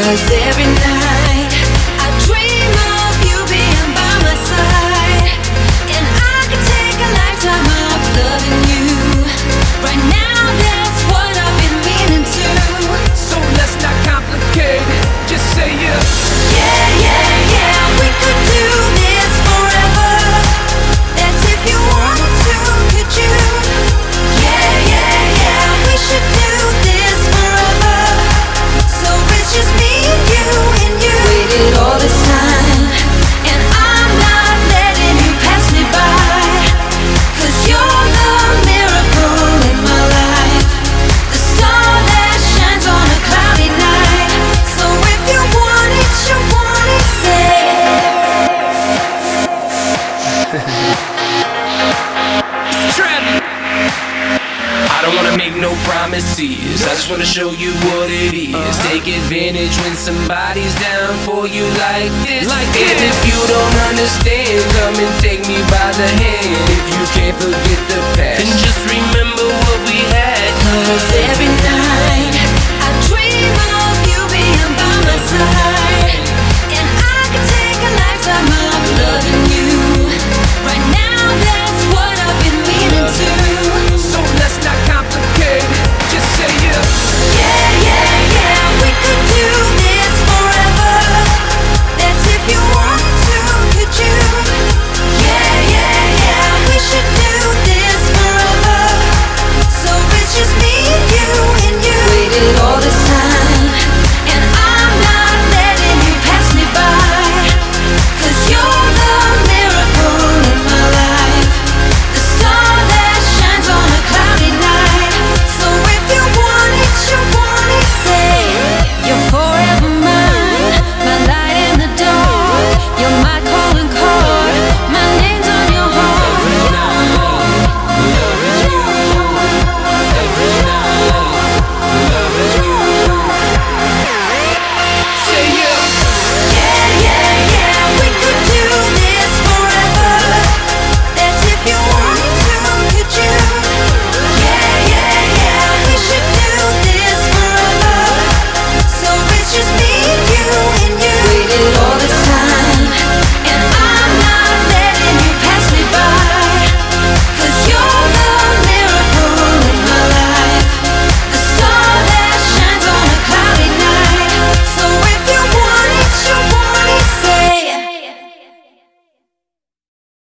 'Cause every night I dream of you being by my side, and I could take a lifetime of loving you. Right now, that's what I've been meaning to. So let's not complicate it, just say yeah. Yeah, yeah, yeah, we could do this forever. That's if you wanted to, could you? Yeah, yeah, yeah, we should do this forever. So it's just me and you and you. Waited all this time, and I'm not letting you pass me by. 'Cause you're the miracle in my life, the star that shines on a cloudy night. So if you want it, you want it, say Travis. I don't wanna make no promises, I just wanna show you what it is. Take advantage when somebody's down for you like this. And if you don't understand, come and take me by the hand. If you can't forget the